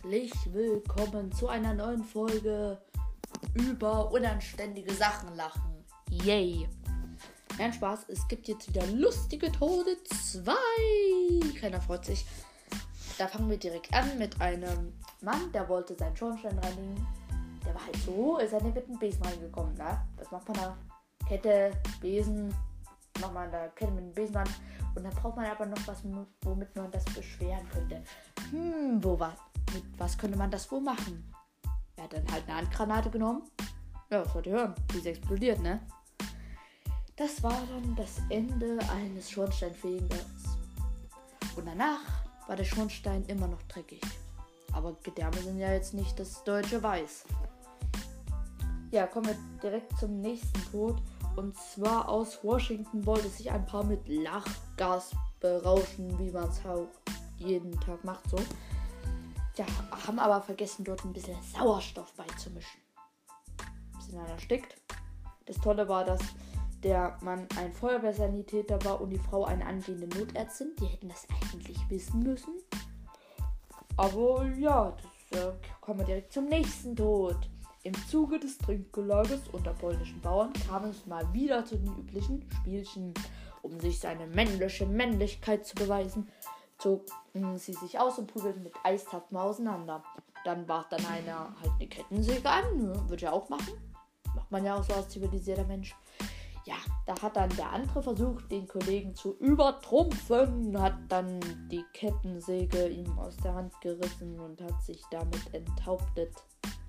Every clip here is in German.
herzlich willkommen zu einer neuen Folge über unanständige Sachen lachen. Yay! Nein, Spaß, es gibt jetzt wieder lustige Tode 2. Keiner freut sich. Da fangen wir direkt an mit einem Mann, der wollte seinen Schornstein reinigen. Der war halt so, ist er nicht mit dem Besen reingekommen, ne? Was macht man da? Kette, Besen, macht man da Kette mit dem Besen an. Und dann braucht man aber noch was, womit man das beschweren könnte. Mit was könnte man das wohl machen? Er hat dann halt eine Handgranate genommen. Ja, was wollt ihr hören? Die ist explodiert, ne? Das war dann das Ende eines Schornsteinfegers. Und danach war der Schornstein immer noch dreckig. Aber Gedärme sind ja jetzt nicht das deutsche Weiß. Ja, kommen wir direkt zum nächsten Tod. Und zwar aus Washington wollte sich ein Paar mit Lachgas berauschen, wie man es auch jeden Tag macht so. Ja, haben aber vergessen, dort ein bisschen Sauerstoff beizumischen. Sind dann erstickt. Das Tolle war, dass der Mann ein Feuerwehrsanitäter war und die Frau eine angehende Notärztin. Die hätten das eigentlich wissen müssen. Aber ja, kommen wir direkt zum nächsten Tod. Im Zuge des Trinkgelages unter polnischen Bauern kam es mal wieder zu den üblichen Spielchen. Um sich seine männliche Männlichkeit zu beweisen, zogen sie sich aus und prügelten mit Eistasten auseinander. Dann warf dann einer halt eine Kettensäge an, ne? Würde ja auch machen. Macht man ja auch so als zivilisierter Mensch. Ja, da hat dann der andere versucht, den Kollegen zu übertrumpfen, hat dann die Kettensäge ihm aus der Hand gerissen und hat sich damit enthauptet.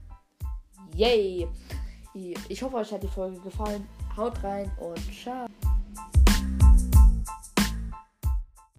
Yay! Ich hoffe, euch hat die Folge gefallen. Haut rein und ciao!